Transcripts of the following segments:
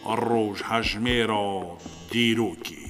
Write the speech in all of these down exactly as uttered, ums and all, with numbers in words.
روش هجمه را دیروکی.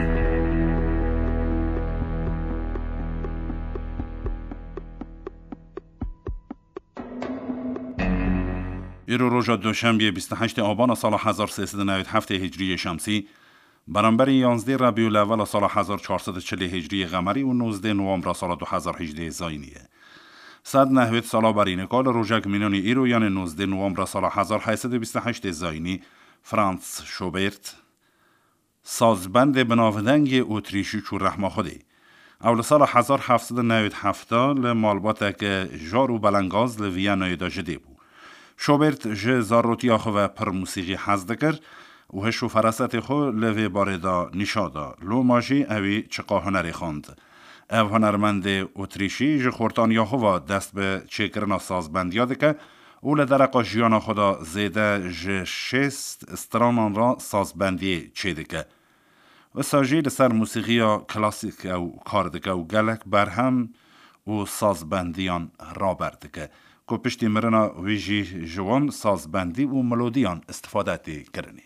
ایرو روژا دوشنبه بیست و هشتم آبان سال هزار و سیصد و نود و هفت هجری شمسی برابر یازده ربیع الاول سال هزار و چهارصد و چهل هجری قمری و نوزده نوامبر سال دو هزار و هجده زاینیه. صد و نود سال برین کال روژک مینونی ایرو یعنی نوزده نوامبر سال هزار و هشتصد و بیست و هشت زاینی فرانس شوبرت سازبند بناودنگ اتریشی چور رحمه خودی. اول سال هزار و هفتصد و نود و هفت لمالبات که جارو بلنگاز لویانای دا جده بود. شوبرت جه زاروتی خو و پر موسیقی حزد کرد و هشو فرست خو لوی باردا نشادا لو ماجی اوی چقا هنری خواند. او هنرمند اتریشی جه خورتان خو دست به چکرنا سازبند یاده که او لدرقا جیانا خدا زیده جه شست استرانان را سازبندی چیده که و ساجی لسر موسیقی کلاسیک او کاردکه و گلک برهم و سازبندیان را بردکه که پشتی مرنا ویجی جوان سازبندی و ملودیان استفاده کرنی.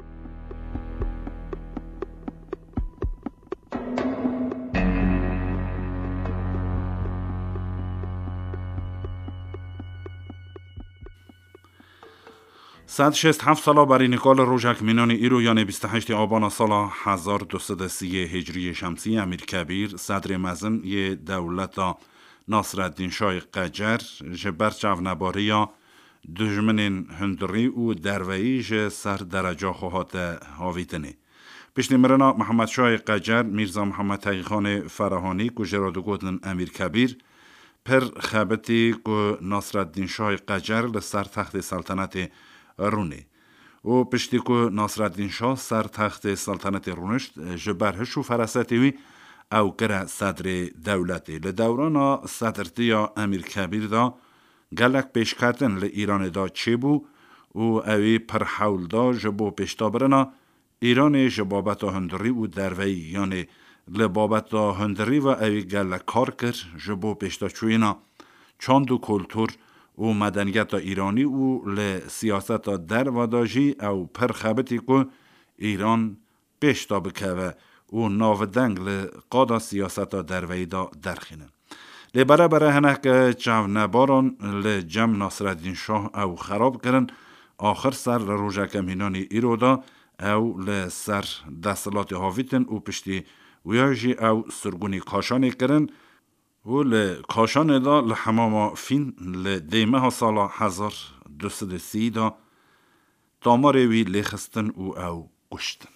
صد و شصت و هفت سالا برای نیکال روژک مینانی ایرو یعنی بیست و هشتم آبان سال هزار و دویست و سی هجری شمسی امیر کبیر صدر مزن ی دولت ناصرالدین شاه قجر جبر چاونباری یا دجمن هندری و درویی ج سر درجه خواهد هاویتنی. پیشنی مرنا محمد شاه قجر میرزا محمد تقی خان فراهانی که جرادو گودن امیر کبیر پر خبتی که ناصرالدین شاه قجر لسر تخت سلطنت رونه و پشتی که ناصرالدین شاه سر تخت سلطنت رونشت جبرهشو فرستیوی وی او کرا صدر دولتی لدوران صدرتی امیر کبیر دا گلک پیش کردن لإیران دا چی بو و اوی پر حول دا جبو پیشتا برنا ایران جبابت هندری و دروی یعنی لبابت هندری و اوی گلک کار کر جبو پیشتا چوینا چاند و کلتور و مدنیت ایرانی و لسیاست در و داجی او پر خبتی که ایران پیشتا بکوه و ناودنگ لقادا سیاست در ویدا درخینه. لبره بره هنه که چاونباران لجم ناصرالدین شاه او خراب کرن آخر سر روژک مینانی ایرو دا او لسر دستلات هاویتن و پشتی ویاجی او سرگونی کاشانی کرن و لکاشان دا لحماما فین لدیمه ها سالا هزار دوست و سی دا تاماره وی لخستن و او گشتن.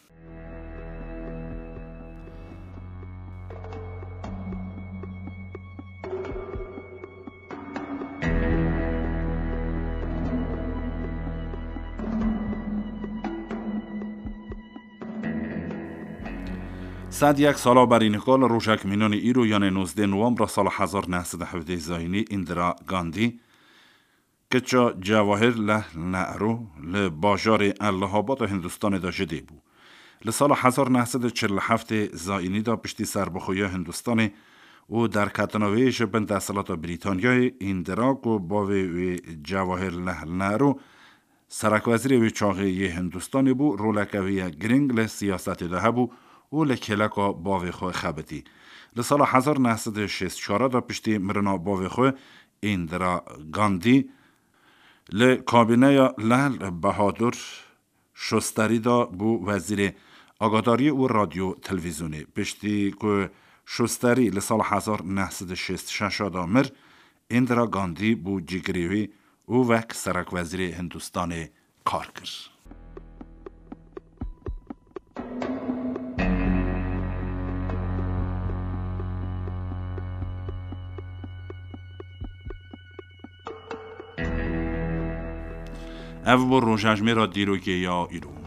صد یک سالا برای نکال روژک مینانی ایرو یعنی نوزده نوامبر سال هزار و نهصد و هفده زاینی اندرا گاندی که چا جواهر له نهرو لباجار الهاباد هندوستان دا جده بو. لسال هزار و نهصد و چهل و هفت زاینی دا پشتی سربخوی هندوستان و در کتناوی جبن دستلات بریتانیای اندرا و باوی جواهر له نهرو سرک وزیر وی چاقی هندوستانی بو رولکوی گرینگ له سیاست ده بو و لکلکا باوی خو خبتی. لسال هزار و نهصد و شصت و چهار دا پشتی مرنا باوی خو اندرا گاندی لکابینه لال بهادر شستری دا بو وزیر آگاداری و رادیو تلویزیونی. پشتی که شستری لسال هزار و نهصد و شصت و شش دا مر اندرا گاندی بو جگریوی و وک سرک وزیر هندوستان کار کرد. او بر روژجمه را دیروگه یا ایرو